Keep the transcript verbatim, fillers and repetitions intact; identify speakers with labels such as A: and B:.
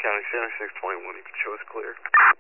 A: County Center, six twenty-one, you can show us clear.